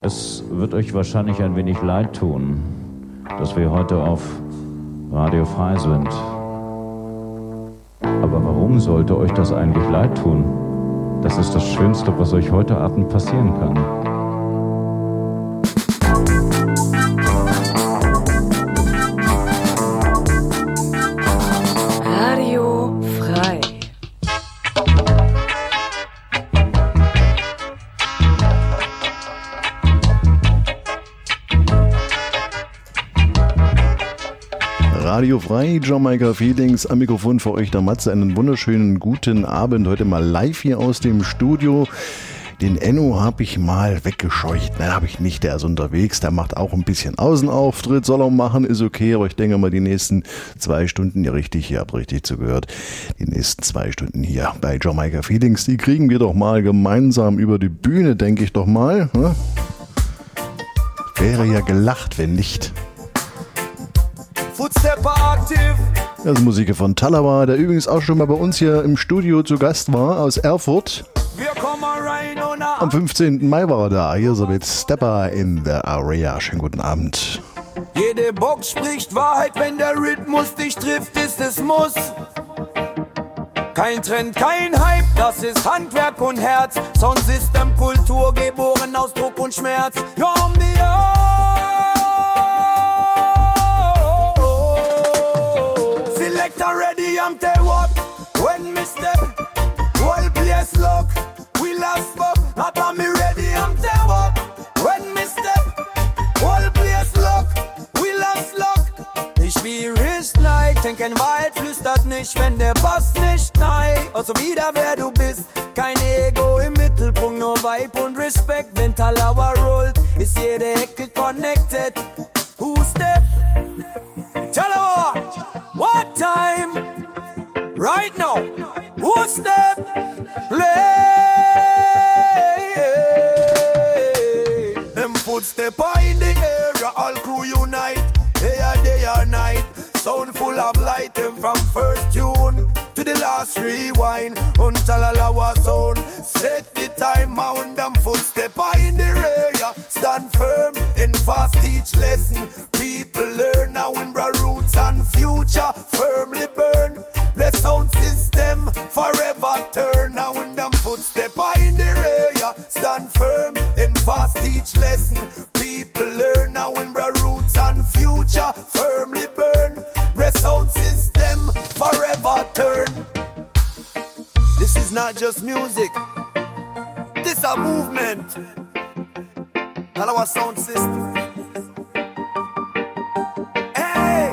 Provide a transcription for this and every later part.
Es wird euch wahrscheinlich ein wenig leid tun, dass wir heute auf Radio Frei sind. Aber warum sollte euch das eigentlich leid tun? Das ist das Schönste, was euch heute Abend passieren kann. Radio Frei. Radio Frei, Jamaika Feelings, am Mikrofon für euch der Matze. Einen wunderschönen guten Abend, heute mal live hier aus dem Studio. Den Enno habe ich mal weggescheucht. Nein, habe ich nicht, der ist unterwegs, der macht auch ein bisschen Außenauftritt, soll er machen, ist okay, aber ich denke mal die nächsten 2 Stunden, ihr habt richtig zugehört, die nächsten 2 Stunden hier bei Jamaika Feelings, die kriegen wir doch mal gemeinsam über die Bühne, denke ich doch mal. Ne? Wäre ja gelacht, wenn nicht. Das ist Musik von Talawa, der übrigens auch schon mal bei uns hier im Studio zu Gast war, aus Erfurt. Am 15. Mai war er da. Hier ist er mit Stepper in the Area. Schönen guten Abend. Jede Box spricht Wahrheit, wenn der Rhythmus dich trifft, ist es Muss. Kein Trend, kein Hype, das ist Handwerk und Herz. Soundsystem, Kultur, geboren aus Druck und Schmerz. Ja, um die Selector ready, I'm tell what. When me step, whole place lock. We last fuck, not on me ready, I'm tell what. When me step, whole place lock. We last lock. Ich wie Like, denken Wald flüstert nicht, wenn der Bass nicht neigt. Also wieder wer du bist, kein Ego im Mittelpunkt, nur Vibe und Respekt. Wenn Talawa rollt, ist jede Ecke connected. Who's that? Talawa, what time? Right now, who's that? Play. Them footstepper in the area, all crew unite. Day or night, sound full of light. Them from first tune to the last rewind. Talawa sound, set the time on. Them footstepper in the area, stand firm and fast teach lesson. People learn now in bra roots and future firmly burn. The sound system forever turn. Now in them footstepper in the area, stand firm and fast teach lesson. People learn now in bra roots and future firmly burn. The sound system forever turn. This is not just music, this a movement. Talawa sound system. Hey!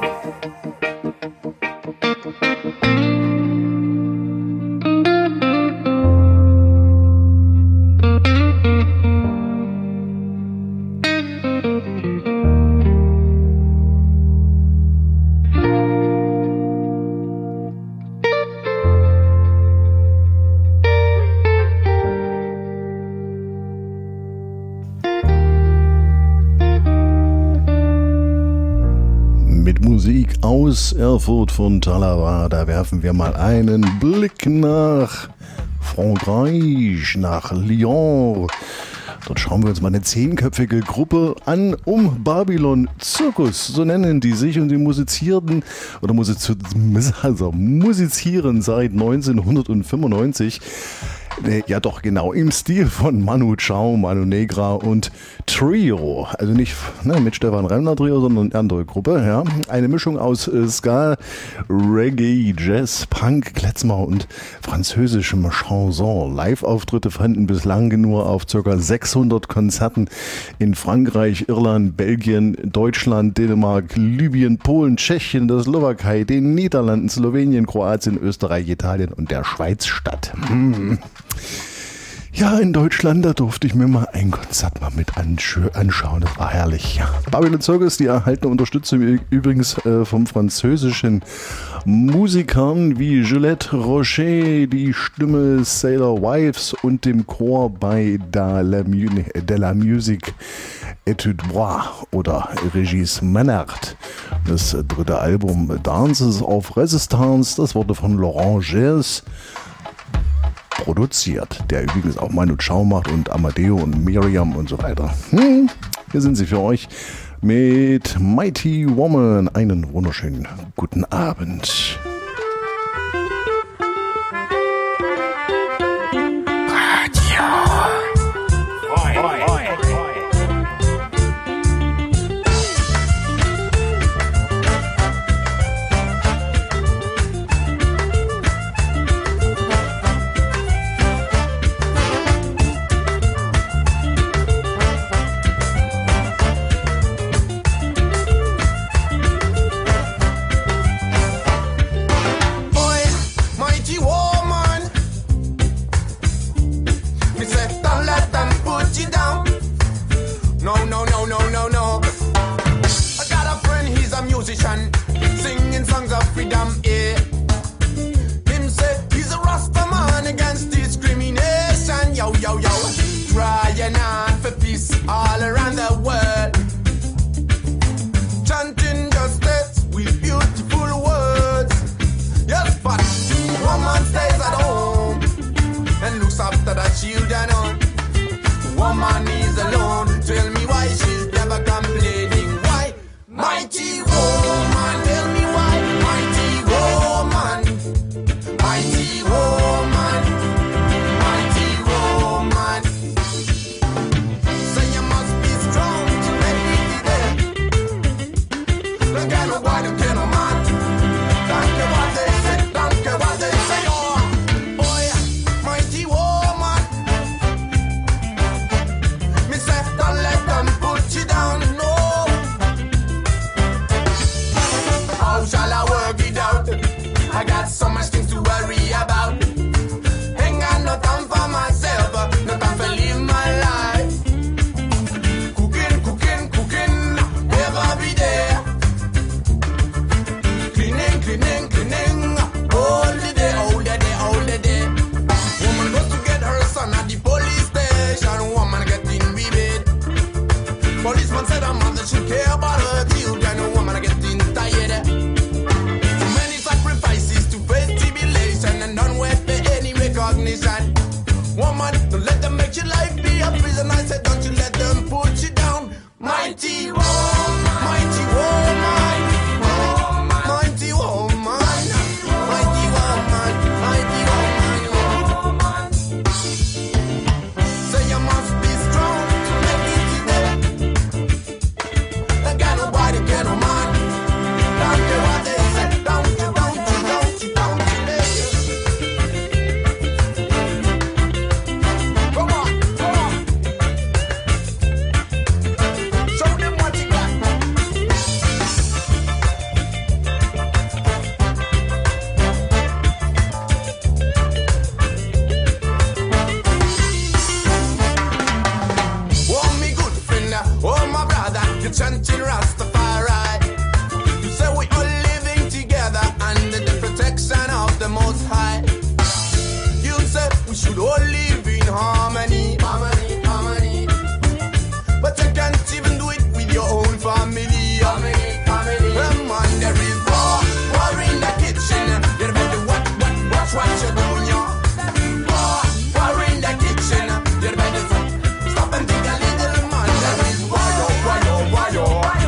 Musik aus Erfurt von Talawa. Da werfen wir mal einen Blick nach Frankreich, nach Lyon. Dort schauen wir uns mal eine 10-köpfige Gruppe an, Babylon Circus, so nennen die sich, und die musizieren seit 1995. Ja doch, genau, im Stil von Manu Chao, Manu Negra und Trio. Also nicht mit Stefan Remmler Trio, sondern eine andere Gruppe. Ja. Eine Mischung aus Ska, Reggae, Jazz, Punk, Klezmer und französischem Chanson. Live-Auftritte fanden bislang nur auf ca. 600 Konzerten in Frankreich, Irland, Belgien, Deutschland, Dänemark, Libyen, Polen, Tschechien, der Slowakei, den Niederlanden, Slowenien, Kroatien, Österreich, Italien und der Schweiz statt. Ja, in Deutschland, da durfte ich mir mal ein Konzert mit anschauen. Das war herrlich. Ja. Babylon Circus, die erhalten Unterstützung übrigens vom französischen Musikern wie Juliette Rocher, die Stimme Sailor Wives und dem Chor bei de la Musique Etude Bois oder Régis Menard. Das dritte Album Dances of Resistance, das wurde von Laurent Gers produziert, der übrigens auch Manu Chao macht und Amadeo und Miriam und so weiter. Hier sind sie für euch mit Mighty Woman. Einen wunderschönen guten Abend. Stop and think a little man. There is why, oh, why, oh, why, oh.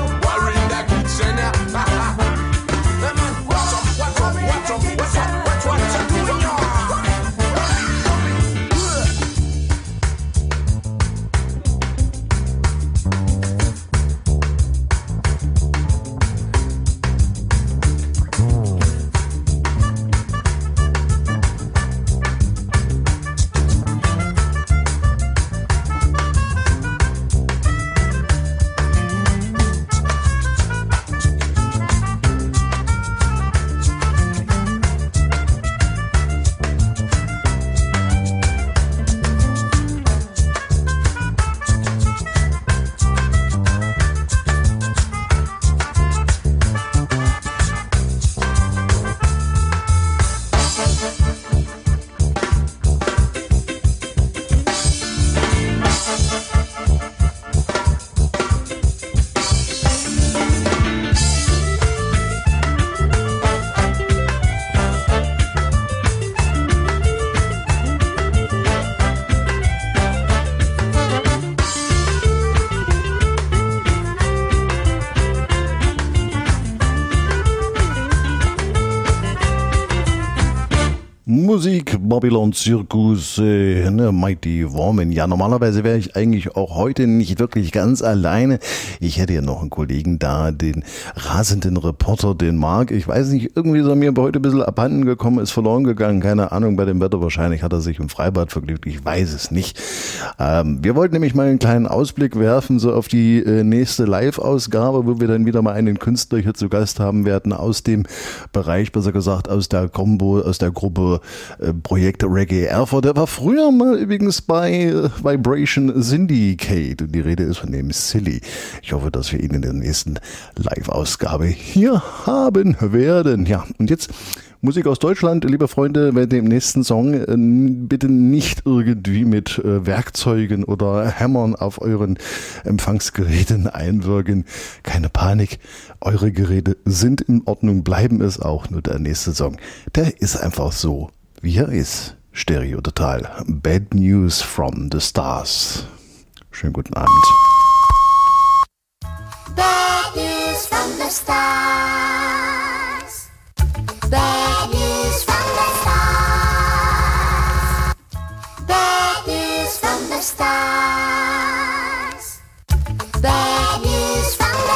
Musik, Babylon Circus, Mighty Woman. Ja, normalerweise wäre ich eigentlich auch heute nicht wirklich ganz alleine. Ich hätte ja noch einen Kollegen da, den rasenden Reporter, den Marc. Ich weiß nicht, irgendwie ist er mir heute ein bisschen abhanden gekommen, ist verloren gegangen. Keine Ahnung, bei dem Wetter wahrscheinlich hat er sich im Freibad vergnügt. Ich weiß es nicht. Wir wollten nämlich mal einen kleinen Ausblick werfen, so auf die nächste Live-Ausgabe, wo wir dann wieder mal einen Künstler hier zu Gast haben werden aus dem Bereich, besser gesagt aus der Combo, aus der Gruppe Projekt Reggae Erfurt. Der war früher mal übrigens bei Vibration Syndicate und die Rede ist von dem Silly. Ich hoffe, dass wir ihn in der nächsten Live-Ausgabe hier haben werden. Ja, und jetzt Musik aus Deutschland, liebe Freunde, bei dem nächsten Song bitte nicht irgendwie mit Werkzeugen oder Hämmern auf euren Empfangsgeräten einwirken. Keine Panik, eure Geräte sind in Ordnung, bleiben es auch. Nur der nächste Song, der ist einfach so, wie er ist. Stereo total. Bad News from the Stars. Schönen guten Abend. Bad news from the stars. Bad news from the stars. Bad news from the stars. Bad news from the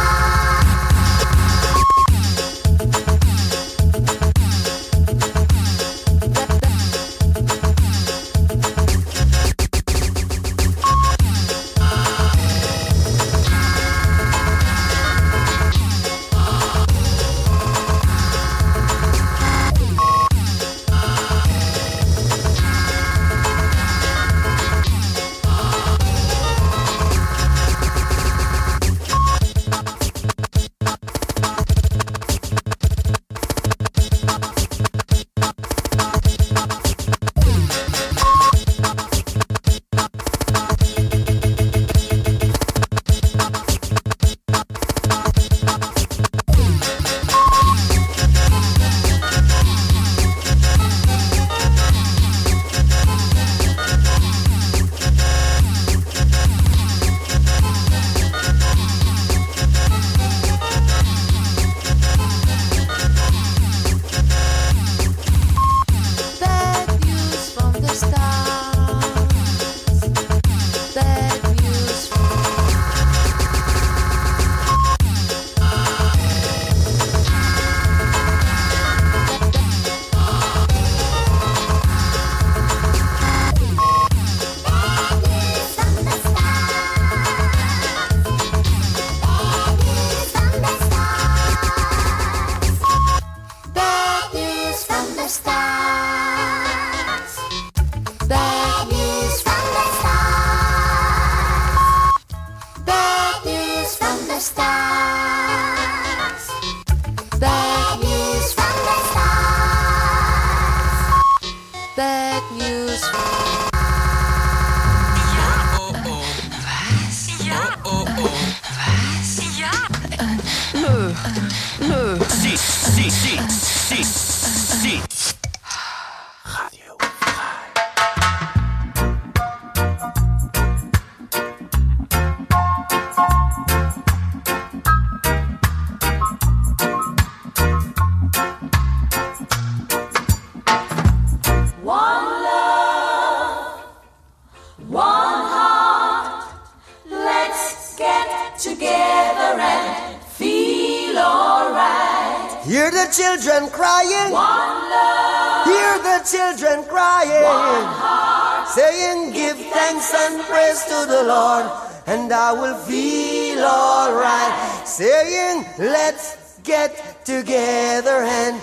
children crying, one love. Hear the children crying, one heart. Saying, give thanks and praise to the Lord, and I will feel alright. Saying, let's get together and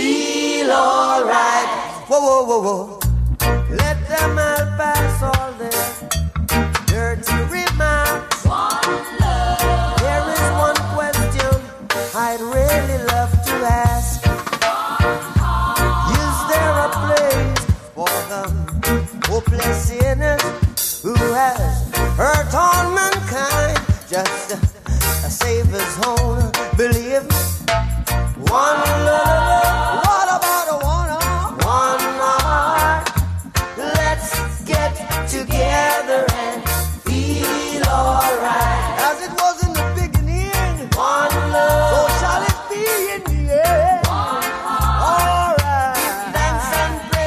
feel alright. Whoa, whoa, whoa, whoa. Let them all pass all their dirty remarks. One love. There is one question I'd really love to ask. Is there a place for the hopeless sinners who has hurt all mankind? Just a Savior's own belief. One love. What about a one heart? One heart. Let's get together and feel alright. As it was in the beginning. One love. So shall it be in the end. One heart. Alright. Give thanks and praise.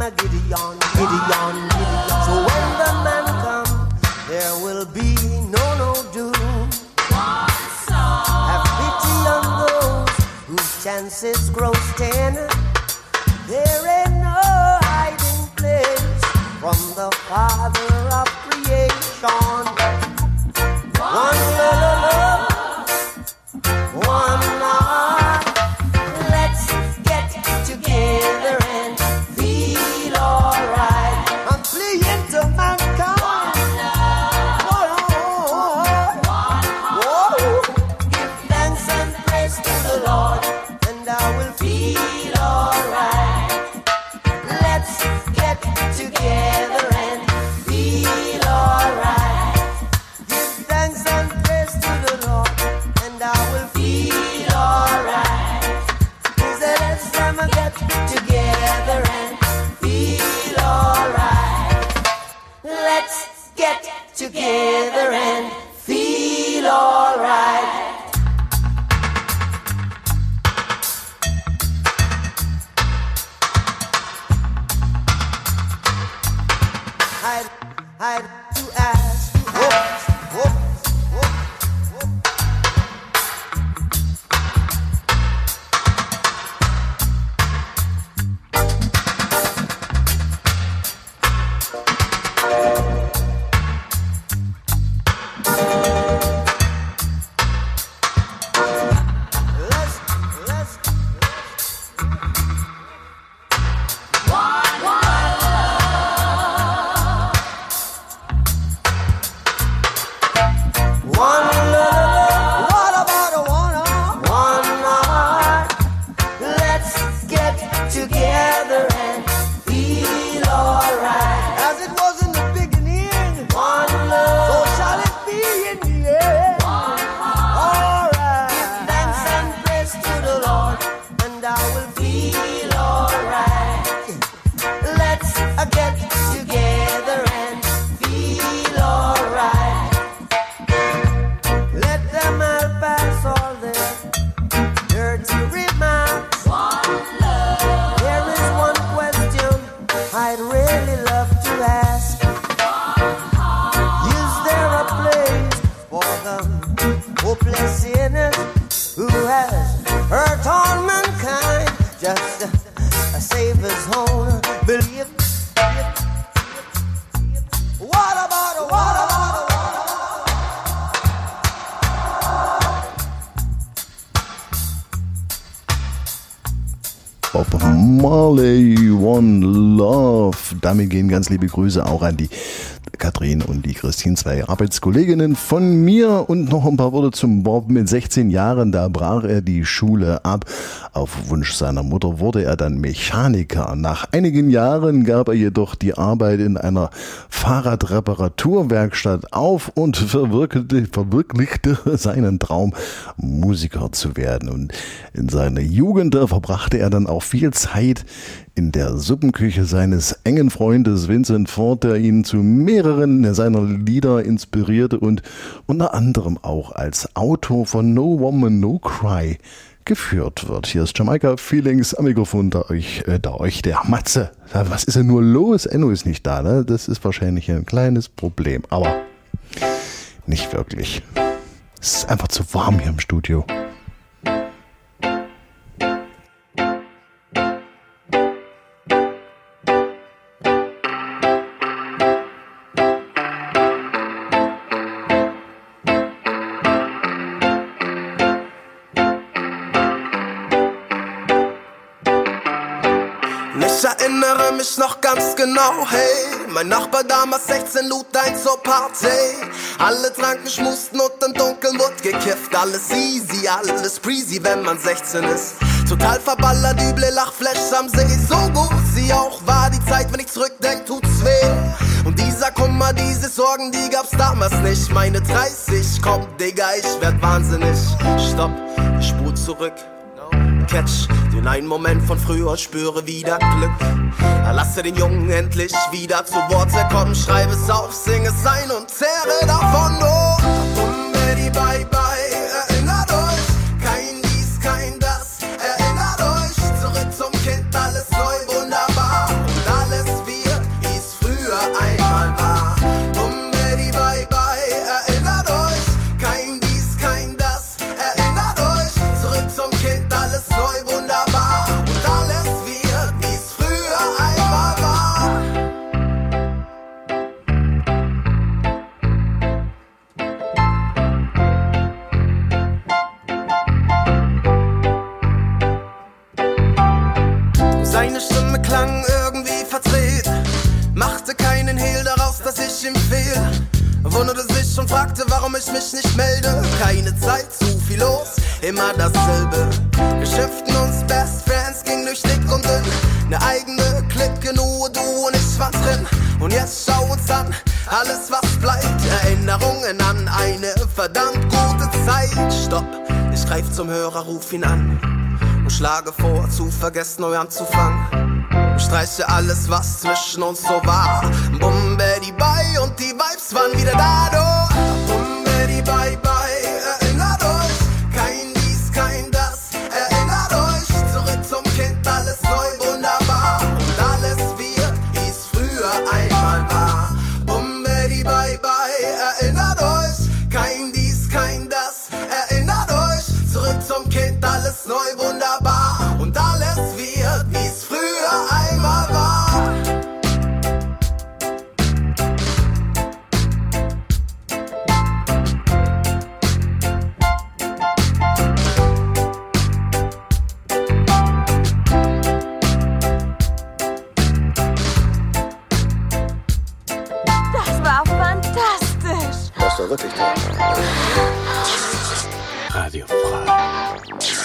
a Gideon, Gideon, Gideon. So when the man come, there will be no doom. Have pity on those whose chances grow thin. There ain't no hiding place from the Father of creation. One love, one heart. Let's get together and feel alright. I'm fleeing to mankind. Give thanks and praise to the Lord, and I will feel alright. Let's get together and feel alright. Give thanks and praise to the Lord, and I will feel alright. Is that let's time I get together and feel alright. Let's get together and feel alright. I'd to ask, Bob Marley, One Love. Damit gehen ganz liebe Grüße auch an die Katrin und die Christine, zwei Arbeitskolleginnen von mir. Und noch ein paar Worte zum Bob. Mit 16 Jahren, da brach er die Schule ab. Auf Wunsch seiner Mutter wurde er dann Mechaniker. Nach einigen Jahren gab er jedoch die Arbeit in einer Fahrradreparaturwerkstatt auf und verwirklichte seinen Traum, Musiker zu werden. Und in seiner Jugend verbrachte er dann auch viel Zeit in der Suppenküche seines engen Freundes Vincent Ford, der ihn zu mehreren seiner Lieder inspirierte und unter anderem auch als Autor von No Woman, No Cry geführt wird. Hier ist Jamaika Feelings am Mikrofon, da euch der Matze. Was ist denn nur los? Enno ist nicht da, ne? Das ist wahrscheinlich ein kleines Problem, aber nicht wirklich. Es ist einfach zu warm hier im Studio. Ich erinnere mich noch ganz genau, hey, mein Nachbar damals 16 lud ein zur Party. Alle tranken, schmusten und im Dunkeln wurde gekifft. Alles easy, alles breezy, wenn man 16 ist. Total verballert, üble Lachflashs am See. So gut sie auch war, die Zeit, wenn ich zurückdenk, tut's weh. Und dieser Kummer, diese Sorgen, die gab's damals nicht. Meine 30, komm, Digga, ich werd wahnsinnig. Stopp, ich spur zurück. Catch den einen Moment von früher, spüre wieder Glück. Lasse den Jungen endlich wieder zu Worte kommen. Schreibe es auf, sing es ein und zehre davon. Oh, Betty, bye bye, erinnert euch. Kein dies, kein das, erinnert euch. Zurück zum Kind, alles neu, wunderbar. Und alles und fragte, warum ich mich nicht melde. Keine Zeit, zu viel los, immer dasselbe. Wir schimpften uns Best Friends, ging durch dick und dünn. Ne eigene Clique, nur du und ich waren drin. Und jetzt schau uns an, alles was bleibt. Erinnerungen an eine verdammt gute Zeit. Stopp, ich greif zum Hörer, ruf ihn an und schlage vor, zu vergessen, neu anzufangen. Ich streiche alles, was zwischen uns so war. Bumbedi bye und die Vibes waren wieder da, du. Bumbedi bye bye, erinnert euch. Kein dies, kein das, erinnert euch. Zurück zum Kind, alles neu, wunderbar. Und alles wird, wie es früher einmal war. Bumbedi bye bye, erinnert euch. Kein dies, kein das, erinnert euch. Zurück zum Kind, alles neu, wunderbar. Und alles wird, wie es früher einmal war. Das war fantastisch. Das war wirklich toll. Radio frei.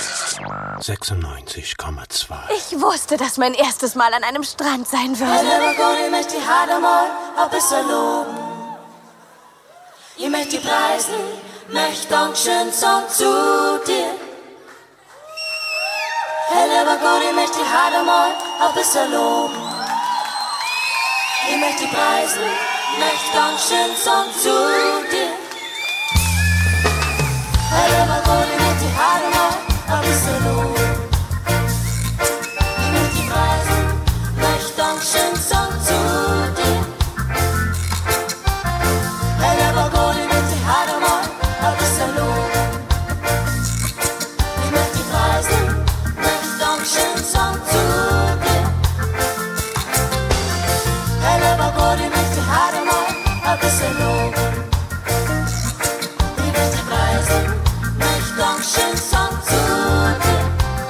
96,2. Ich wusste, dass mein erstes Mal an einem Strand sein würde. Ich möchte die Haare mal ein bisschen loben. Ich möchte die preisen, möchte Dankeschön sagen zu dir. Hey, lieber Gott, ich möchte die Haare mal ein bisschen loben. Ich möchte die preisen, möchte Dankeschön sagen zu dir. Hey, lieber Gott, ich möchte die Haare mal ein bisschen loben. Ich möchte die preisen, möchte Dankeschön sagen zu dir. Hey, lieber Gott, ich möchte die Haare mal ein bisschen loben. Ich möchte die preisen, möchte Dankeschön sagen zu dir. Hey, lieber Gott, ich möchte die Haare mal ein bisschen loben. Ich möchte die preisen, möchte Dankeschön sagen zu dir.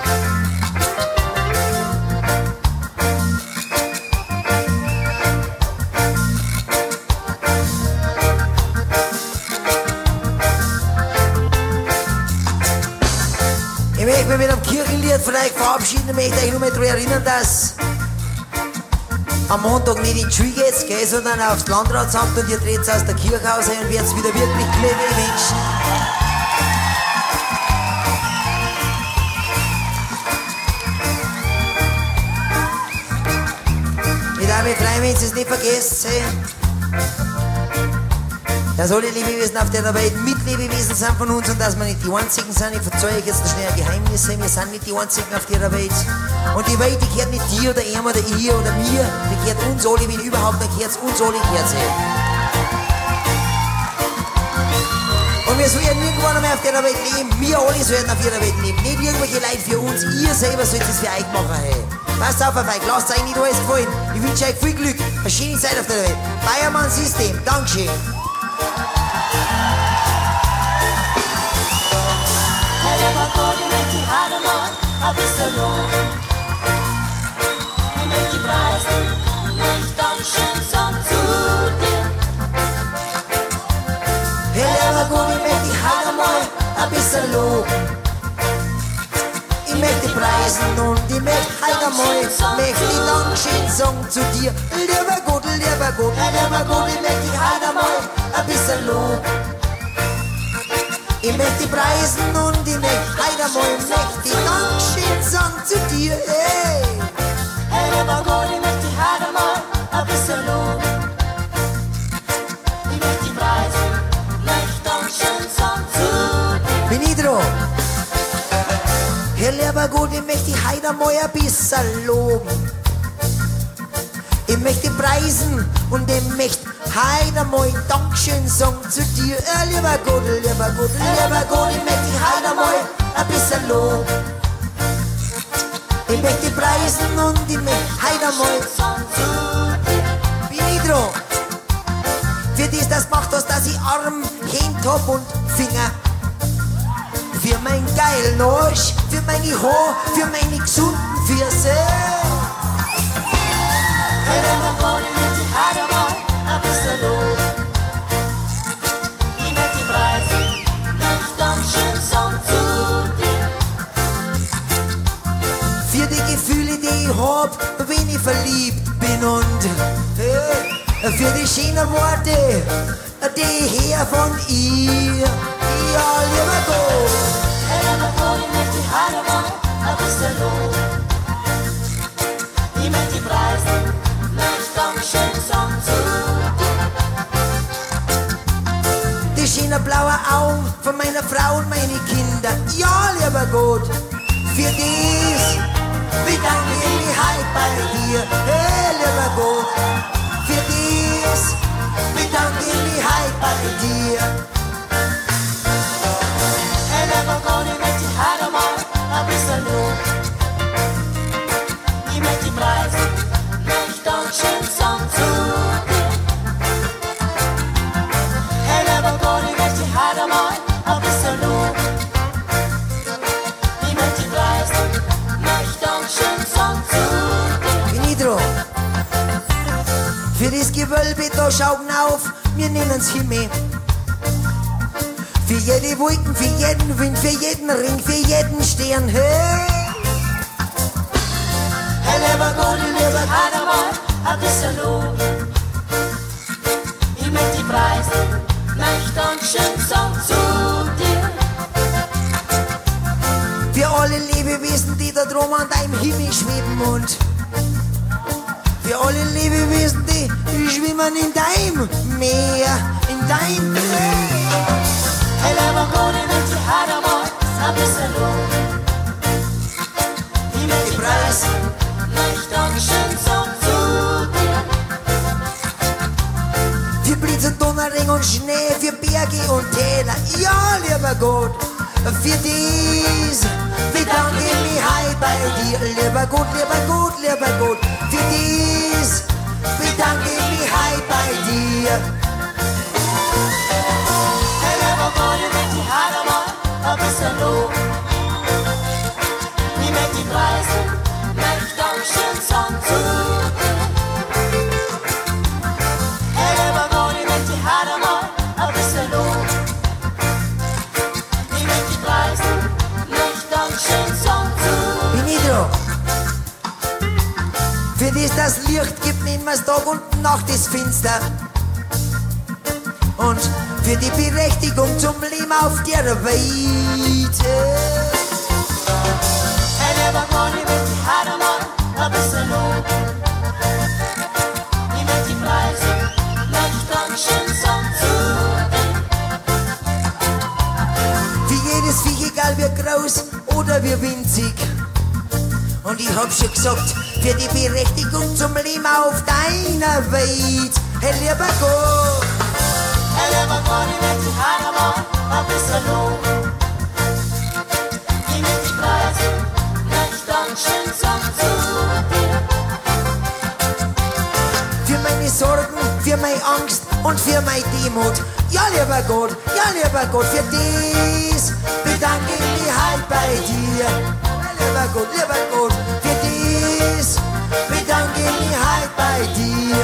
Ich möchte mich mit einem Kirchenlied von euch verabschieden. Ich möchte euch nur mal daran erinnern, dass am Montag nicht in die Schule geht, gell, sondern aufs Landratsamt und ihr dreht aus der Kirche raus und werdet wieder wirklich glückliche Menschen. Ich darf mich freuen, wenn ihr es nicht vergesst, hey. Dass alle Lebewesen auf der Welt Mitlebewesen sind von uns und dass wir nicht die Einzigen sind. Ich verzeihe euch jetzt schnell ein Geheimnis. Wir sind nicht die Einzigen auf der Welt. Und die Welt, die gehört nicht dir oder ihm oder ihr oder mir. Die gehört uns alle, wenn überhaupt, dann gehört es uns alle, gehört sie. Und wir sollen irgendwann einmal auf der Welt leben. Wir alle sollen auf der Welt leben. Nicht irgendwelche Leute für uns. Ihr selber sollt es für euch machen, hey. Passt auf euch, lasst euch nicht alles gefallen. Ich wünsche euch viel Glück. Eine schöne Zeit auf der Welt. Bayermann System. Dankeschön. Lieber Gott, ich möchte die Haare mal ein bisschen loben. Ich möchte die preisen, möchte Dankeschön sagen zu dir. Hey, lieber Gott, ich möchte die Haare mal ein bisschen loben. Ich möchte die preisen und ich möchte heute mal möchte die Dankeschön sagen zu dir. Lieber Gott, hey, lieber Gott, ich möchte die Haare mal ein bisschen loben. Ich möchte die preisen und ich möchte heute mal möchte die Dankeschön sagen zu dir, hey. Hey, lieber Gott, ich möchte die Haare mal ein bisschen loben. Ich möchte die preisen, möchte Dankeschön sagen zu dir. Bin ich dran? Hey, lieber Gott, ich möchte die heute mal ein bisschen loben. Ich möchte die preisen und ich möchte heute mal Dankeschön sagen zu dir. Lieber Gott, ich möchte die heute mal ein bisschen loben. Ich möchte die preisen und ich möchte heute mal sagen zu dir. Bin ich dran? Für das macht das, dass ich Arm, Hand hab und Finger. Für mein geilen Arsch, für meine Haare, für meine gesunden Füße. Hey, lieber Gott, ich möchte die Haare mal ein bisschen loben. für die schönen Worte, die her von ihr. Ja, lieber Gott. Lieber Gott, ich möchte die Haare mal ein bisschen los. Ich möchte die Preise, möchte Dankeschön sagen zu dir. Die schönen blauen Augen von meiner Frau und meine Kinder. Ja, lieber Gott, für dies bedanke ich mich halt bei dir. Hey, lieber Gott, für dies bedanke ich mich halt bei dir. Hey, lieber Gott, ich möchte die Haare mal ein bisschen los. Ich möchte die Preise, möchte Dankeschön sagen zu dir. Hey, lieber Gott, ich möchte die Haare mal ein bisschen los. Ich möchte die Preise, möchte Dankeschön sagen zu dir. Benito, für das Gewölbe da schauen auf, wir nennen's Himmel. Für jede Wolken, für jeden Wind, für jeden Ring, für jeden Stern, hey! Hey, lieber Gott, ich möchte die Haare mal ein bisschen los. Ich möchte die Preise, möchte Dankeschön sagen zu dir. Für alle Lebewesen, die da drum an deinem Himmel schweben und für alle Lebewesen, die schwimmen in deinem Meer, in deinem Meer. Hey, lieber Gott, ich möchte die Haare mal ein bisschen los. Ich möchte die Preise, möchte Dankeschön sagen zu dir. Für Blitz und Donnerring und Schnee, für Berge und Täler, ja, lieber Gott, für dies bedanke ich mich halt bei dir, lieber Gott, lieber Gott, lieber Gott, für dies bedanke ich mich halt bei dir. Hey, lieber Gott, ich möchte die Haare mal ein bisschen los. Ich möchte die Preise, möchte Dankeschön sagen zu dir. Hey, lieber Gott, ich möchte die Haare mal ein bisschen los. Ich möchte die Preise, möchte Dankeschön sagen zu dir. Benito, für das Licht gibt, nennen wir's Tag und Nacht ist finster. Und für die Berechtigung zum Leben auf der Weite. Hey, lieber Gott, ich möchte die Haare mal ein bisschen los. Ich möchte die Preise, möchte Dankeschön sagen zu dir. Für jedes Viech, egal wie groß oder wie winzig. Und ich hab schon gesagt, für die Berechtigung zum Leben auf deiner Welt. Hey, lieber Gott. Hey, lieber Gott, ich möchte die Haare mal ein bisschen los. Ich möchte die Preise, möchte Dankeschön sagen zu dir. Für meine Sorgen, für meine Angst und für meine Demut. Ja, lieber Gott, für dies bedanke ich mich halt bei dir. Ja, lieber Gott, für dies bedanke ich mich halt bei dir.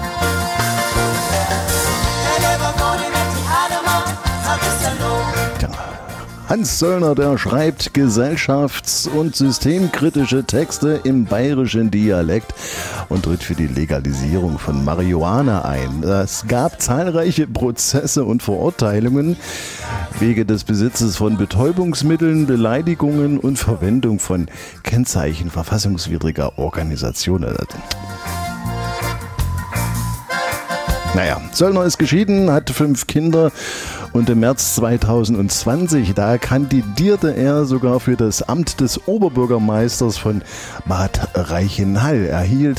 Hey, lieber Gott, ich möchte die Haare mal ein bisschen los. Hans Söllner, der schreibt gesellschafts- und systemkritische Texte im bayerischen Dialekt und tritt für die Legalisierung von Marihuana ein. Es gab zahlreiche Prozesse und Verurteilungen wegen des Besitzes von Betäubungsmitteln, Beleidigungen und Verwendung von Kennzeichen verfassungswidriger Organisationen. Naja, Söllner ist geschieden, hat 5 Kinder und im März 2020, da kandidierte er sogar für das Amt des Oberbürgermeisters von Bad Reichenhall, erhielt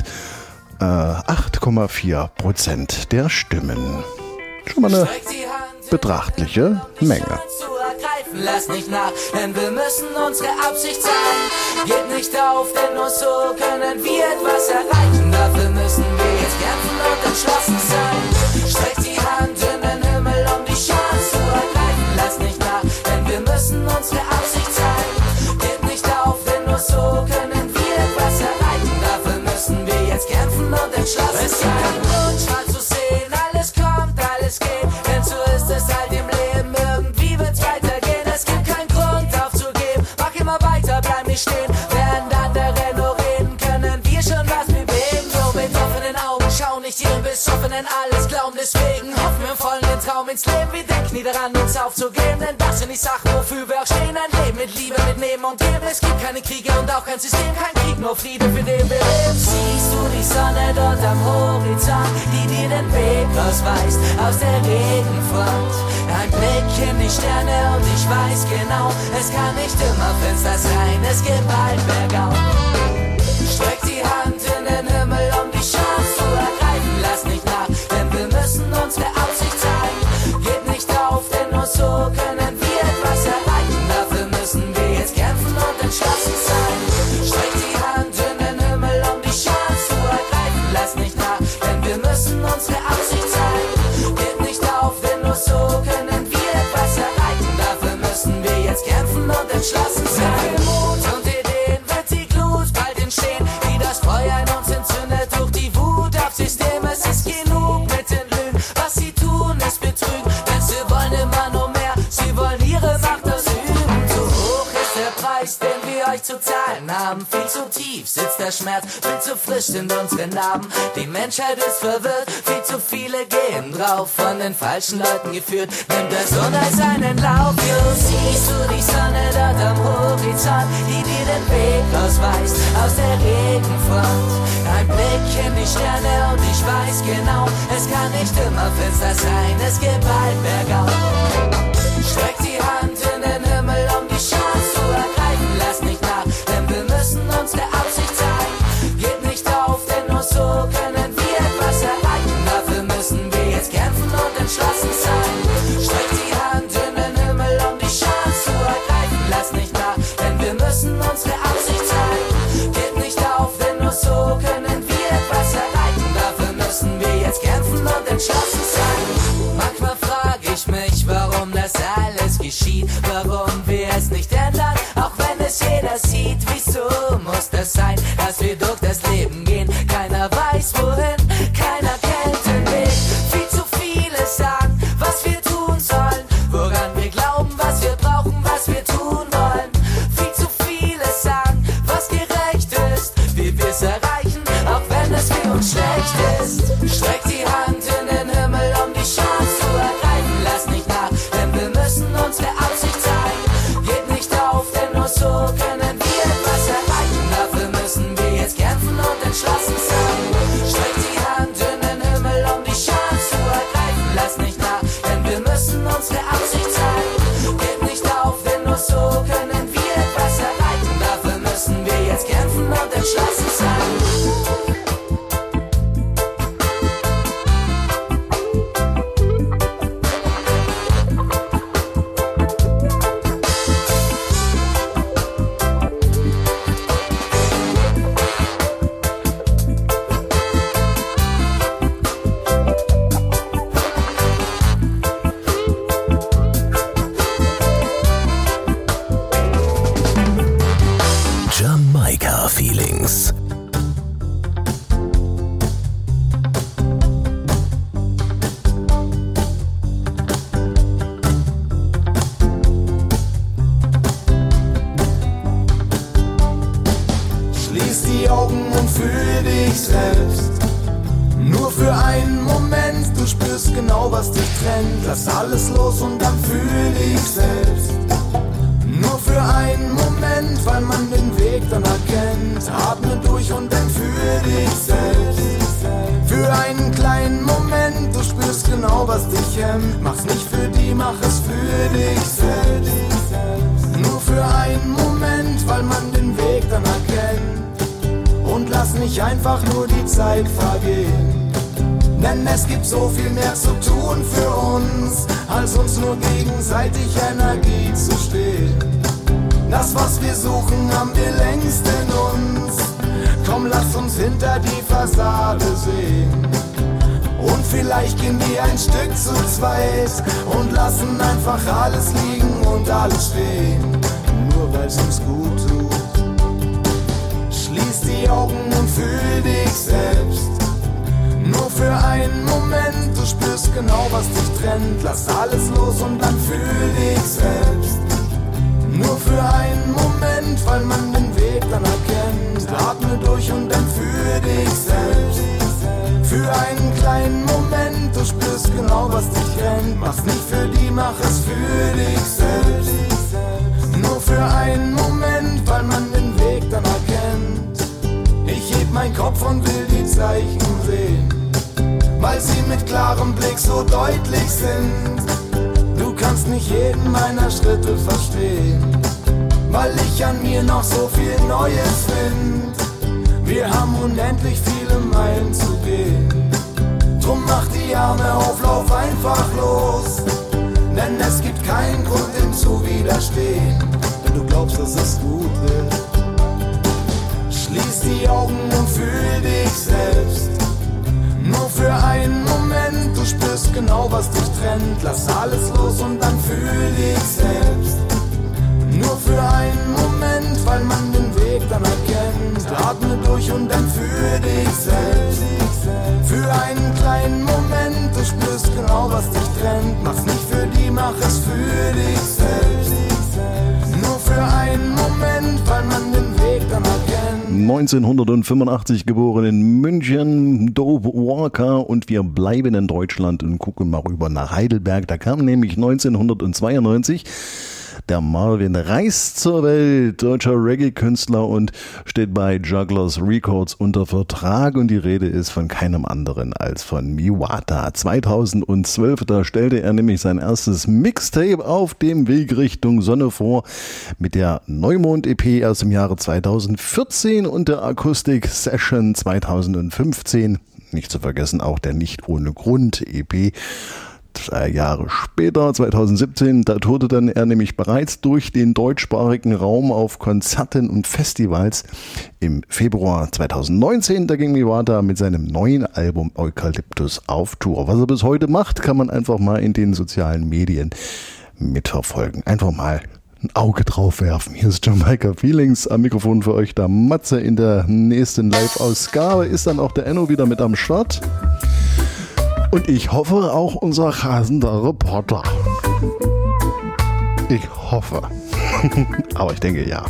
8,4% der Stimmen. Schon mal eine betrachtliche Menge. Lass nicht nach, denn wir müssen unsere Absicht zeigen. Geht nicht auf, denn nur so können wir etwas erreichen. Dafür müssen wir jetzt kämpfen und entschlossen sein. Streck die Hand in den Himmel, um die Chance zu ergreifen. Lass nicht nach, denn wir müssen unsere Absicht zeigen. Geht nicht auf, denn nur so können wir etwas erreichen. Dafür müssen wir jetzt kämpfen und entschlossen sein. Es gibt keinen Grund, schwarz zu sehen, alles kommt, alles geht. Denn so ist es halt im Leben, irgendwie wird's weitergehen. Es gibt keinen Grund aufzugeben, mach immer weiter, bleib nicht stehen. Während andere nur reden, können wir schon was bewegen. So mit offenen Augen, schau nicht ihren besoffenen deswegen hoffen wir vollen den Traum ins Leben. Wir denken nie daran, uns aufzugeben, denn das sind die Sachen, wofür wir auch stehen. Ein Leben mit Liebe, mit Nehmen und Geben. Es gibt keine Kriege und auch kein System, kein Krieg, nur Friede, für den wir leben. Siehst du die Sonne dort am Horizont, die dir den Weg ausweist aus der Regenfront? Ein Blick in die Sterne und ich weiß genau, es kann nicht immer finster sein, es geht bald bergauf. Streck die Hand in den Himmel, um die Chance zu ergreifen. Lass nicht nach, denn wir müssen unsere Absicht zeigen. Geht nicht auf, denn nur so können wir etwas erreichen. Dafür müssen wir jetzt kämpfen und entschlossen sein. Streck die Hand in den Himmel, um die Chance zu ergreifen. Lass nicht nach, denn wir müssen unsere Absicht zeigen. Geht nicht auf, denn nur so können wir etwas erreichen. Dafür müssen wir jetzt kämpfen und entschlossen sein. Mut und Ideen wird die Glut bald entstehen, die das Feuer in uns entzündet durch die Wut auf System. Es ist genug mit den Lügen, was sie tun ist Betrügen, denn sie wollen immer nur mehr, sie wollen ihre Macht ausüben. Zu hoch ist der Preis, den wir euch zu zahlen haben, viel zu tief sitzt der Schmerz, viel zu frisch sind unsere Narben. Die Menschheit ist verwirrt, viel zu viele gehen drauf, von den falschen Leuten geführt, nimmt das Unheil seinen Lauf. Jo, siehst du die Sonne dort am Horizont, die dir den Weg ausweist aus der Regenfront? Ein Blick in die Sterne und ich weiß genau, es kann nicht immer finster sein, es geht bald bergauf. Streck die Hand in den Himmel, um die Chance zu ergreifen. Lass nicht nach, denn wir müssen unsere Absicht zeigen. Geht nicht auf, denn nur so können wir etwas erreichen. Dafür müssen wir jetzt kämpfen und entschlossen sein. Streck die Hand in den Himmel, um die Chance zu ergreifen. Lass nicht nach, denn wir müssen unsere Absicht zeigen. Geht nicht auf, denn nur so können wir etwas erreichen. Dafür müssen wir jetzt kämpfen und entschlossen sein. Manchmal frage ich mich, warum das alles geschieht, warum wir es nicht ändern, auch wenn es jeder sieht. Wieso muss das sein, dass wir durch das Leben gehen? Keiner weiß wohin, keiner kennt den Weg. Viel zu viele sagen, was wir tun sollen, woran wir glauben, was wir brauchen, was wir tun wollen. Viel zu viele sagen, was gerecht ist, wie wir es erreichen, auch wenn es für uns schlecht ist. Streck die Hand in den Himmel, um die Chance zu ergreifen. Lass nicht nach, denn wir müssen unsere Absicht zeigen. Geht nicht auf, denn nur so können wir etwas erreichen. Dafür müssen wir jetzt kämpfen und entschlossen sein. Streck die Hand in den Himmel, um die Chance zu ergreifen. Lass nicht nach, denn wir müssen unsere Absicht zeigen. Geht nicht auf, denn nur so können wir etwas erreichen. Dafür müssen wir jetzt kämpfen und entschlossen sein. Jamaika Feelings. Schließ die Augen und fühl dich selbst. Nur für einen Moment, du spürst genau, was dich trennt. Lass alles los und dann fühl dich selbst. Nur für einen Moment, weil man den Weg dann erkennt. Atme durch und dann fühl dich selbst. Für einen kleinen Moment, du spürst genau, was dich hemmt. Mach's nicht für die, mach es für dich selbst. Nur für einen Moment, weil man den Weg dann erkennt. Und lass nicht einfach nur die Zeit vergehen. Denn es gibt so viel mehr zu tun für uns, als uns nur gegenseitig Energie zu stehlen. Das, was wir suchen, haben wir längst in uns. Komm, lass uns hinter die Fassade sehen. Und vielleicht gehen wir ein Stück zu zweit und lassen einfach alles liegen und alles stehen. Nur weil's uns gut tut. Schließ die Augen und fühl dich selbst. Nur für einen Moment, du spürst genau, was dich trennt. Lass alles los und dann fühl dich selbst. Nur für einen Moment, weil man den Weg dann erkennt. Atme durch und dann fühl dich selbst. Für einen kleinen Moment, du spürst genau, was dich rennt. Mach's nicht für die, mach es für dich selbst. Nur für einen Moment, weil man den Weg dann erkennt. Ich heb meinen Kopf und will die Zeichen sehen, weil sie mit klarem Blick so deutlich sind. Du kannst nicht jeden meiner Schritte verstehen, weil ich an mir noch so viel Neues find. Wir haben unendlich viele Meilen zu gehen. Drum mach die Arme auf, lauf einfach los, denn es gibt keinen Grund, dem zu widerstehen, wenn du glaubst, dass es gut wird. Schließ die Augen und fühl dich selbst. Nur für einen Moment, du spürst genau, was dich trennt. Lass alles los und dann fühl dich selbst. Nur für einen Moment, weil man den Weg dann erkennt. Atme durch und dann fühl dich selbst. Für einen kleinen Moment, du spürst genau, was dich trennt. Mach's nicht für die, mach es für dich selbst. Nur für einen Moment, weil man den Weg dann erkennt. 1985 geboren in München, Dope Walker, und wir bleiben in Deutschland und gucken mal rüber nach Heidelberg. Da kam nämlich 1992 der Marvin Reis zur Welt, deutscher Reggae-Künstler, und steht bei Jugglers Records unter Vertrag, und die Rede ist von keinem anderen als von Miwata. 2012, da stellte er nämlich sein erstes Mixtape auf dem Weg Richtung Sonne vor mit der Neumond-EP aus dem Jahre 2014 und der Akustik-Session 2015. Nicht zu vergessen auch der Nicht ohne Grund-EP. 3 Jahre später, 2017, da tourte dann er nämlich bereits durch den deutschsprachigen Raum auf Konzerten und Festivals. Im Februar 2019, da ging Miwata mit seinem neuen Album Eukalyptus auf Tour. Was er bis heute macht, kann man einfach mal in den sozialen Medien mitverfolgen. Einfach mal ein Auge drauf werfen. Hier ist Jamaica Feelings, am Mikrofon für euch der Matze. In der nächsten Live-Ausgabe ist dann auch der Enno wieder mit am Start. Und ich hoffe auch unser rasender Reporter. Ich hoffe. Aber ich denke ja.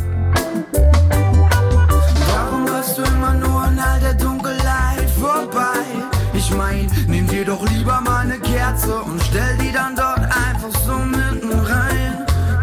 Warum läufst du immer nur an all der Dunkelheit vorbei? Ich mein, nimm dir doch lieber mal eine Kerze und stell die dann dort einfach so mitten rein.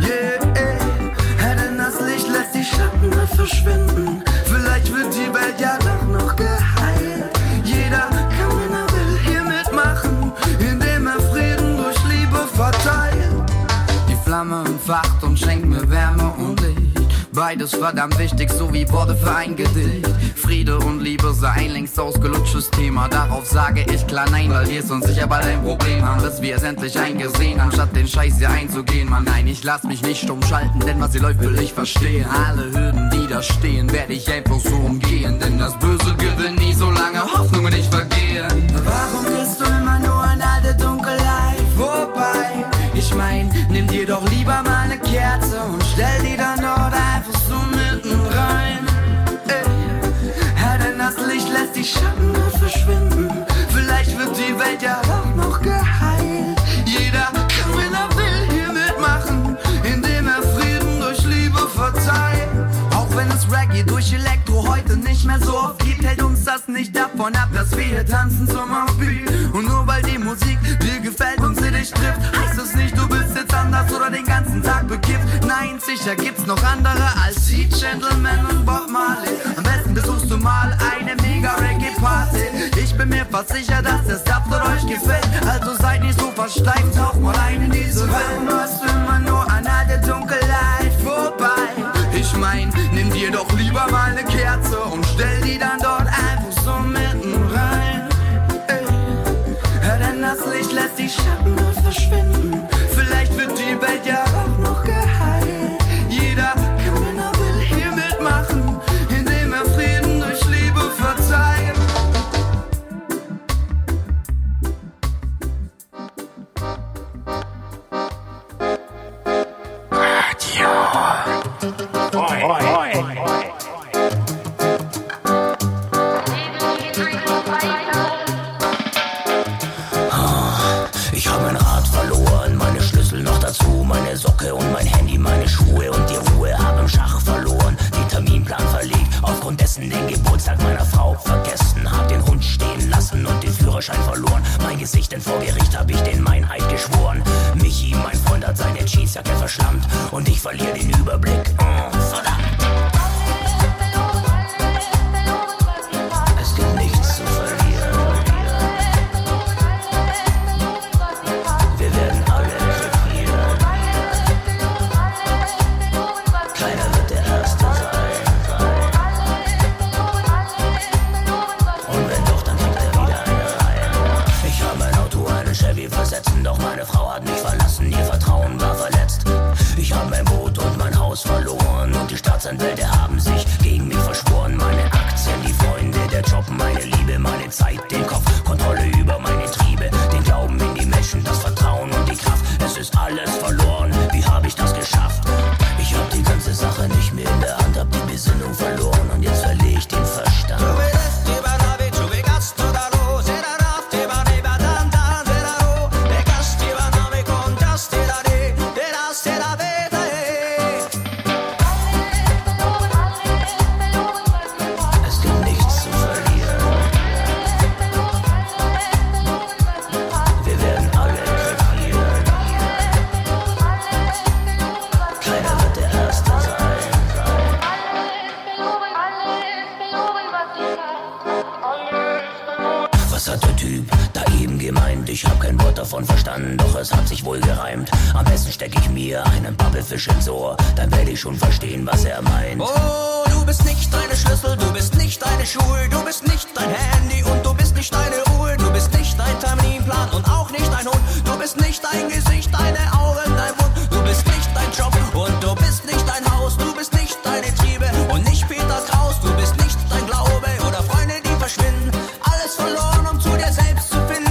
Yeah, denn das Licht lässt die Schatten mal verschwinden. Vielleicht wird die Welt ja doch noch geheilt. Jeder kann, wenn er will, hier mitmachen, indem er Frieden durch Liebe verteilt. Die Flamme entfacht und schenkt mir Wärme und Licht. Beides verdammt wichtig, so wie Worte für ein Gedicht. Friede und Liebe sei ein längst ausgelutschtes Thema. Darauf sage ich klar nein, weil wir es uns sicher bald ein Problem haben, bis wir es endlich eingesehen haben, statt den Scheiß hier einzugehen. Man, nein, ich lass mich nicht stumm schalten, denn was hier läuft, will ich verstehen. Alle Hürden, die da stehen, werde ich einfach so umgehen, denn das Böse gewinnt nie, solange Hoffnungen nicht vergehen. Warum gehst du immer nur an all der Dunkelheit vorbei? Ich mein, nimm dir doch lieber mal eine Kerze und stell die dann dort einfach so mitten rein. Ja, denn das Licht lässt die Schatten nur verschwinden. Vielleicht wird die Welt ja auch noch geheilt. Jeder kann, wenn er will, hier mitmachen, indem er Frieden durch Liebe verteilt. Auch wenn es Reggae durch Elektro heute nicht mehr so oft gibt, hält uns das nicht davon ab, dass wir hier tanzen zum Aufbeat. Und nur weil die Musik dir gefällt und sie dich trifft, heißt es nicht, du bist jetzt anders oder den ganzen Tag bekifft. Nein, sicher gibt's noch andere als Heat, Gentleman und Bob Marley. Am besten besuchst du mal eine Mega-Reggae-Party. Ich bin mir fast sicher, dass der Stuff dort euch gefällt. Also seid nicht so versteift, tauch mal ein in diese Welt. Warum läufst du immer nur an all der Dunkelheit vorbei? Ich mein, nimm dir doch lieber mal eine Kerze und stell die dann dort einfach so mitten rein. Ja, denn das Licht lässt die Schatten nur verschwinden. Vielleicht wird die Welt ja auch noch geheilt. Jeder kann, wenn er will, hier mitmachen, indem er Frieden durch Liebe verzeiht. Ich habe mein Rad verloren, meine Schlüssel noch dazu, meine Socke und mein Handy, meine Schuhe und die Ruhe. Hab im Schach verloren, den Terminplan verlegt, aufgrund dessen den Geburtstag meiner Frau vergessen. Hab den Hund stehen lassen und den Führerschein verloren. Mein Gesicht denn vor Gericht hab ich sag, er verschlammt und ich verliere den Überblick. Oh, verdammt. Es gibt nichts zu verlieren. Wir werden alle krepieren. Keiner wird der Erste sein. Und wenn doch, dann kriegt er wieder eine rein. Ich habe ein Auto, einen Chevy versetzen, doch meine Frau hat mich verlassen, ihr Vertrauen war verletzt. Ich habe mein Boot und mein Haus verloren und die Staatsanwälte haben sich gegen mich verschworen. Meine Aktien, die Freunde, der Job, meine Liebe, meine Zeit, den Kopf, Kontrolle über meine Triebe, den Glauben in die Menschen, das Vertrauen und die Kraft. Es ist alles verloren, wie habe ich das geschafft? Ich hab die ganze Sache nicht mehr in der Hand, hab die Besinnung verloren und jetzt verliere ich den Verstand. Ich hab kein Wort davon verstanden, doch es hat sich wohl gereimt. Am besten steck ich mir einen Pappelfisch ins Ohr, dann werde ich schon verstehen, was er meint. Oh, du bist nicht deine Schlüssel, du bist nicht deine Schuhe, du bist nicht dein Handy und du bist nicht deine Ruhe, du bist nicht dein Terminplan und auch nicht dein Hund, du bist nicht dein Gesicht, deine Augen, dein Mund, du bist nicht dein Job und du bist nicht dein Haus, du bist nicht deine Triebe und nicht Peter Kraus, du bist nicht dein Glaube oder Freunde, die verschwinden, alles verloren, um zu dir selbst zu finden.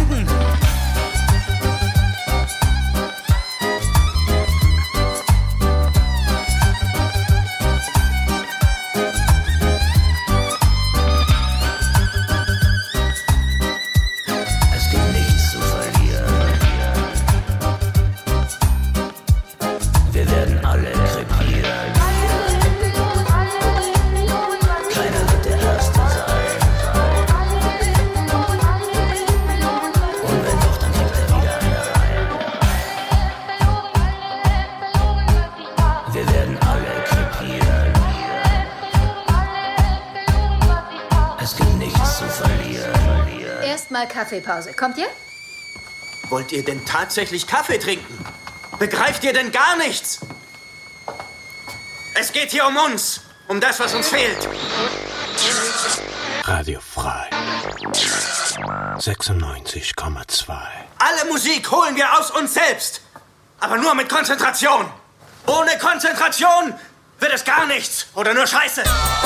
Kaffeepause. Kommt ihr? Wollt ihr denn tatsächlich Kaffee trinken? Begreift ihr denn gar nichts? Es geht hier um uns, um das, was uns fehlt. Radio frei. 96,2. Alle Musik holen wir aus uns selbst. Aber nur mit Konzentration. Ohne Konzentration wird es gar nichts oder nur Scheiße.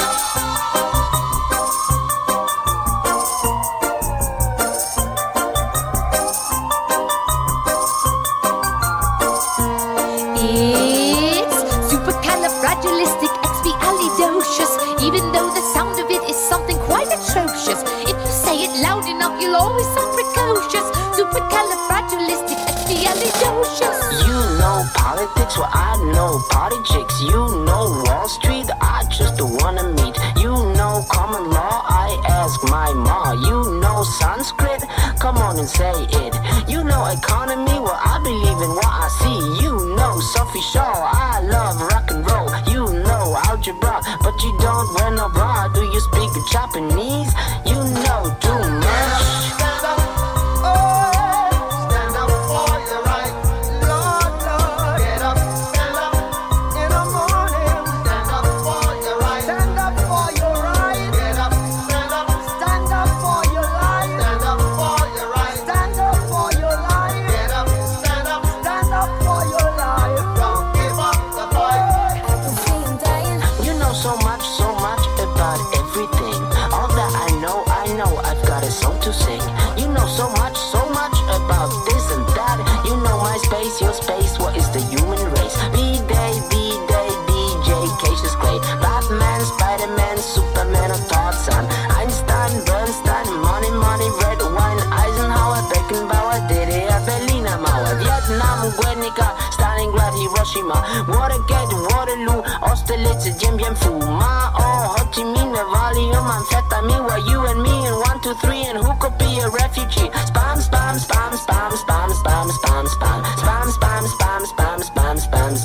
Even though the sound of it is something quite atrocious. If you say it loud enough, you'll always sound precocious. Supercalifragilisticexpialidocious. You know politics, well I know party chicks. You know Wall Street, I just wanna meet. You know common law, I ask my ma. You know Sanskrit, come on and say it. You know economy, well I believe in what I see. You know Sophie Shaw, I love rock and roll. You know algebra, but you don't wear no bra. Do you speak Japanese? You know too much. Stand up, stand up for your right. Lord, Lord, get up, stand up in the morning. Stand up for your right. Stand up for your right. Get up, stand up for your life. Stand up for your right. Stand up for your life. Get up, stand up for your life. Don't give up the fight. You know so much about everything. All that I know, I've got a song to sing. You know so much about this and that. You know my space, your space, what is the human race? B-Day, DJ, Cassius Clay, Batman, Spider-Man, Superman, or Tarzan, Einstein, Bernstein, money, red wine, Eisenhower, Beckenbauer, DDR, Berliner Mauer, Vietnam, Guernica, Stalingrad, Hiroshima, Watergate, Waterloo, Austerlitz, Dien Bien Phu, Mao, Ho Chi Minh, Valium, amphetamine, were you and me in 1, 2, 3, and who could be a refugee? Spam, spam, spam, spam, spam, spam, spam, spam, spam, spam, spam, spam, spam, spam, spam,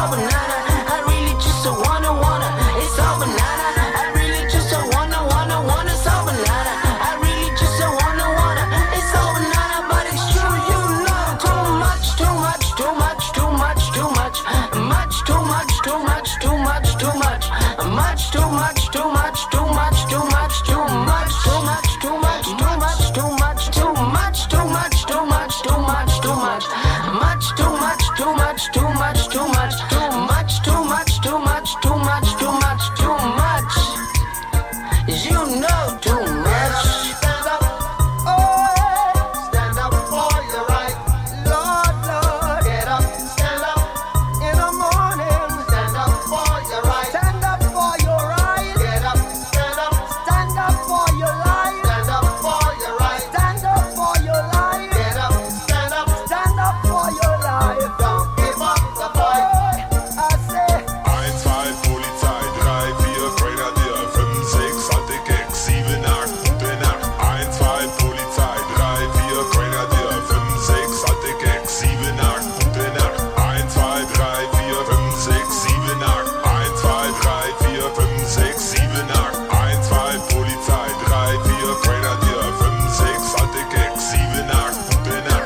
over, nana. I really just wanna, it's over, nana. I really just wanna, it's over, nana. I really just wanna, it's over, nana. But it's true, you know, too much, too much, too much, too much, too much, much, too much, too much, too much, too much, much, too much, too much, too much, too much, too much, too much, too much, too much, too much, too much, too much, too much, too much, too much, much, too much, too much, too much, too much, too much, too much, too much, too much, too much, too much. You know too much. Stand up, oh, stand up for your right, Lord, Lord. Get up, stand up in the morning. Stand up for your right, stand up for your right. Get up, stand up for your life. Stand up for your right, stand up for your life. Get up, stand up for your life. Don't give up the fight. I say. 1, 2, Polizei, 3, 4, Grenadier, 5, 6, alte Gags, 7, 8, gute Nacht. 1, 2, Polizei, 3, 4, Grenadier, 5, 6, alte Gags, 7, 8, gute Nacht. 1, 2, 3, 4, 5, 6, 7, 8. 1, 2, 3, 4, 5, 6, 7, 8. 1, 2, Polizei, 3, 4, Grenadier, 5, 6, alte Gags, 7, 8, gute Nacht.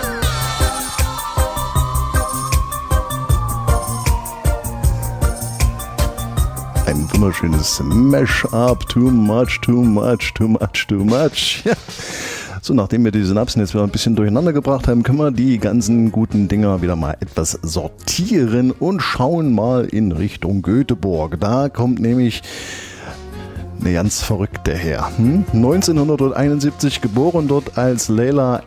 Ein wunderschönes Mash-up. Too much, too much, too much, too much. Ja. So, nachdem wir die Synapsen jetzt wieder ein bisschen durcheinander gebracht haben, können wir die ganzen guten Dinger wieder mal etwas sortieren und schauen mal in Richtung Göteborg. Da kommt nämlich eine ganz verrückte her. 1971 geboren dort als Leila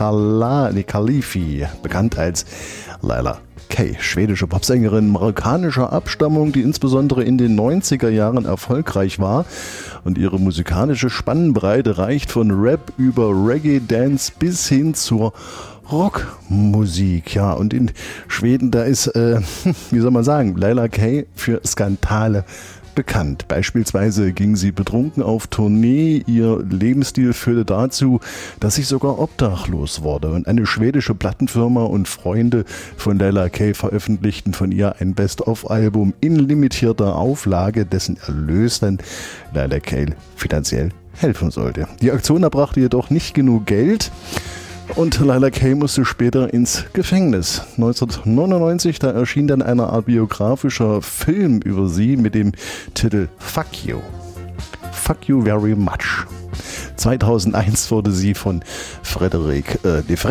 El-Khalifi, bekannt als Leila Kay, schwedische Popsängerin marokkanischer Abstammung, die insbesondere in den 90er Jahren erfolgreich war, und ihre musikalische Spannbreite reicht von Rap über Reggae, Dance bis hin zur Rockmusik. Ja, und in Schweden, da ist, wie soll man sagen, Leila Kay für Skandale bekannt. Beispielsweise ging sie betrunken auf Tournee. Ihr Lebensstil führte dazu, dass sie sogar obdachlos wurde. Und eine schwedische Plattenfirma und Freunde von Leila Kay veröffentlichten von ihr ein Best-of-Album in limitierter Auflage, dessen Erlös dann Leila Kay finanziell helfen sollte. Die Aktion erbrachte jedoch nicht genug Geld. Und Leila Kay musste später ins Gefängnis. 1999, da erschien dann eine Art biografischer Film über sie mit dem Titel Fuck You. Fuck You Very Much. 2001 wurde sie von Fredrik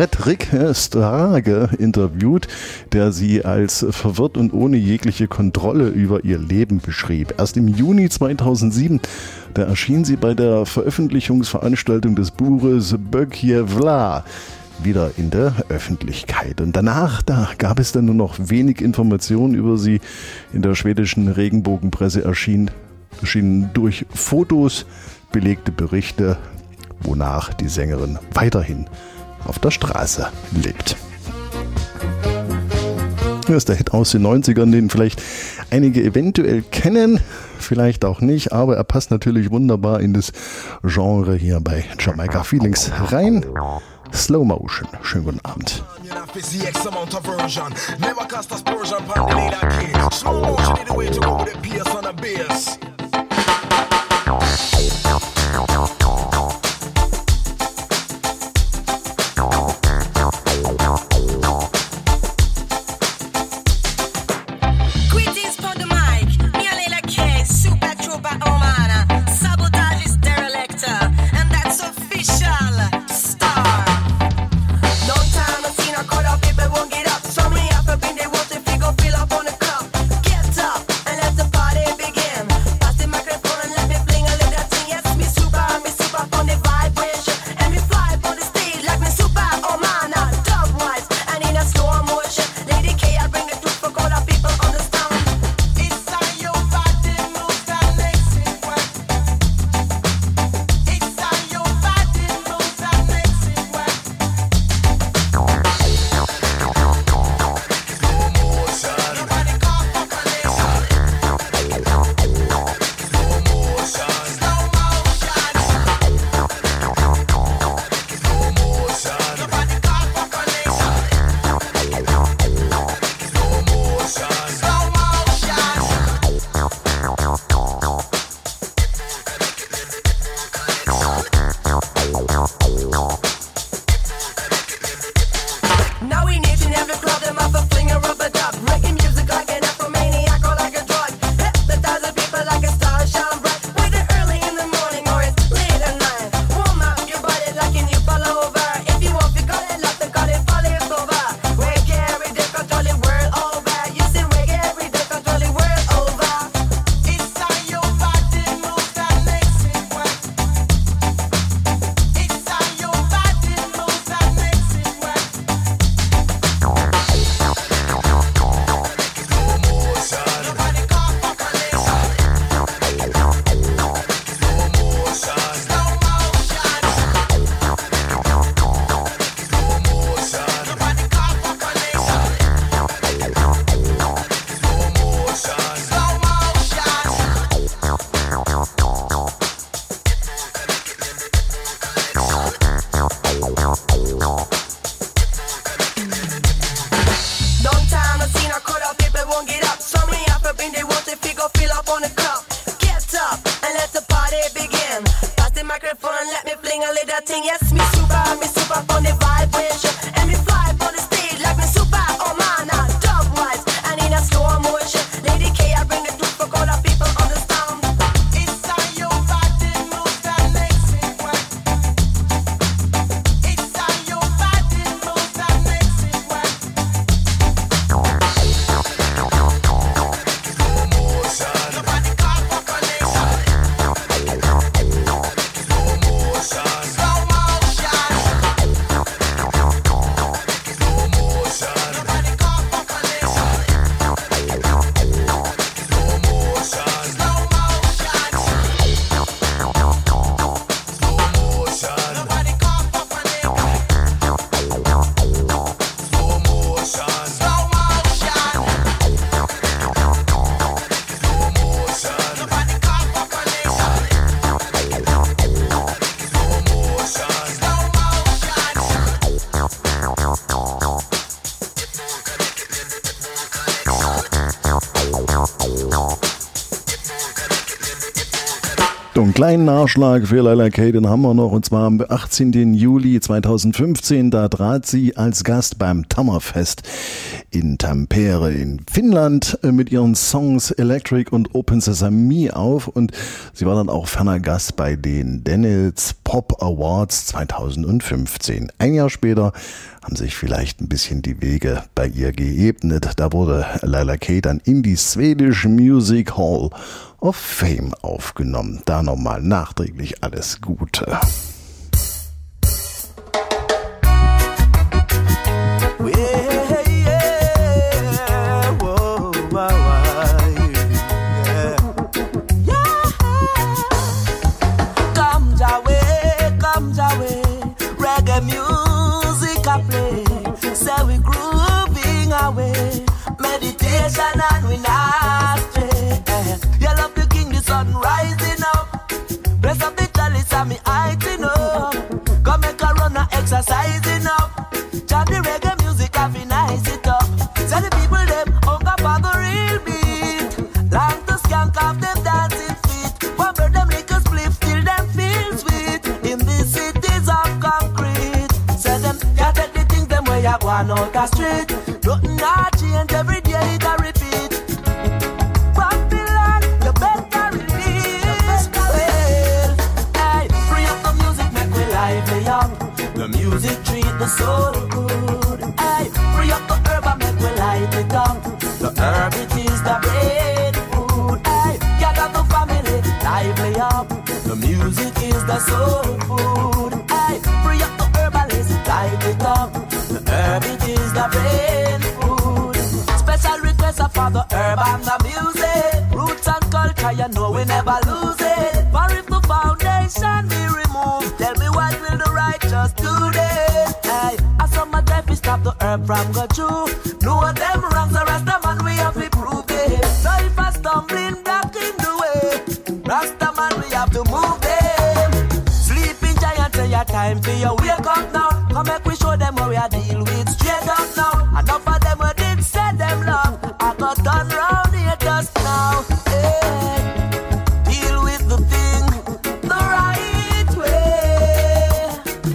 Strage interviewt, der sie als verwirrt und ohne jegliche Kontrolle über ihr Leben beschrieb. Erst im Juni 2007, da erschien sie bei der Veröffentlichungsveranstaltung des Buches Bökjevla wieder in der Öffentlichkeit. Und danach, da gab es dann nur noch wenig Informationen über sie. In der schwedischen Regenbogenpresse erschienen durch Fotos belegte Berichte, wonach die Sängerin weiterhin auf der Straße lebt. Das ist der Hit aus den 90ern, den vielleicht einige eventuell kennen, vielleicht auch nicht, aber er passt natürlich wunderbar in das Genre hier bei Jamaica Feelings rein. Slow Motion. Schönen guten Abend. On the car. kleinen Nachschlag für Laila Kay, den haben wir noch, und zwar am 18. Juli 2015. Da trat sie als Gast beim Tammerfest in Tampere in Finnland mit ihren Songs Electric und Open Sesame auf, und sie war dann auch ferner Gast bei den Daniels Pop Awards 2015. Ein Jahr später haben sich vielleicht ein bisschen die Wege bei ihr geebnet. Da wurde Laila Kay dann in die Swedish Music Hall of Fame aufgenommen. Da nochmal nachträglich alles Gute. Meditation and we not stray. You love the king, the sun rising up. Bless up the chalice and me heighting up. Come make a run and exercising up. Chant the reggae music and we nice it up. Tell the people them hunger for the real beat. Long to skank off them dancing feet. One bird them lick a spliff till them feel sweet. In these cities of concrete. Say them can't take the things them where you go on out the street. Nothing not change, every day it a repeat. Babylon, you better release. Well, hey, free up the music, make we lively up. The music treat the soul good. Hey, free up the herb and make we light it up. The herb it is the brain food. Hey, gather the family, lively up. The music is the soul food. Hey, free up the herbalist, light it up. The herb it is the brain food. Special request for the herb and the music. Roots and culture, you know we never lose it. For if the foundation be removed, tell me what will the righteous do then? Hey, I saw my death stop the herb from go through. Know them wrongs, the rest of man we have to prove it. So if I stumbling back in the way, Rasta man we have to move them. Sleeping giant, say your time for you wake up now. Come make we show them what we are deal with straight up now. Enough of them we did say them long. I got done round here just now. Hey, deal with the thing the right way,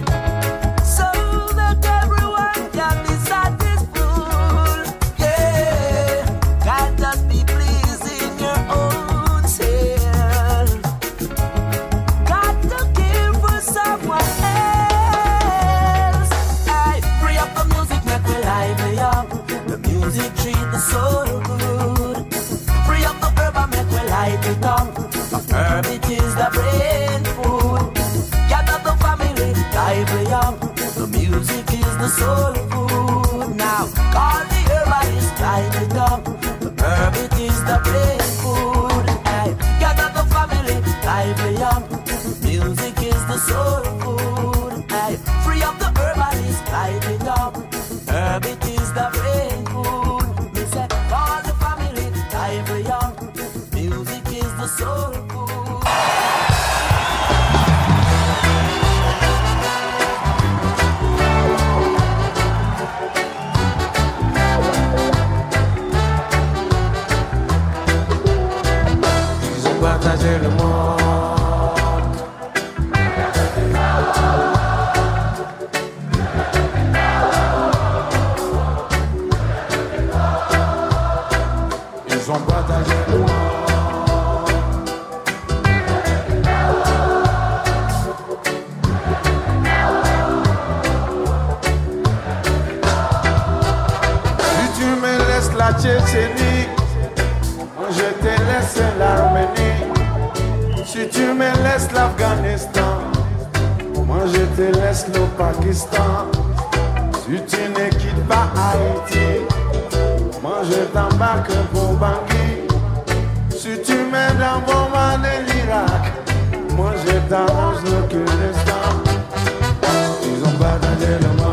so that everyone can be satisfied. Yeah, can't just be pleasing your own self. Got to care for someone else. Hey, free up the music, make me lively up. The music treat the soul good. Free up the herb and make we light it up. The herb it is the brain food. Gather the family, lively up. The music is the soul food. Now call the herbalist, light it up. The herb it is the brain food. Hey, gather the family, lively up. The music is the soul food. Hey, free up the herbalist, light it up. Herb it is the brain food. Me say, call the family, lively up. Music is the soul food. Ils ont partagé le monde. Ils ont partagé le monde. Si tu me laisses la Tchétchénie, je te laisse l'Arménie. Si tu me laisses l'Afghanistan, moi je te laisse le Pakistan. Si tu ne quittes pas Haïti, moi je t'embarque pour Bangui. Si tu mets dans Boman et l'Irak, moi je t'arrange le Kurdistan. Ils ont partagé le monde.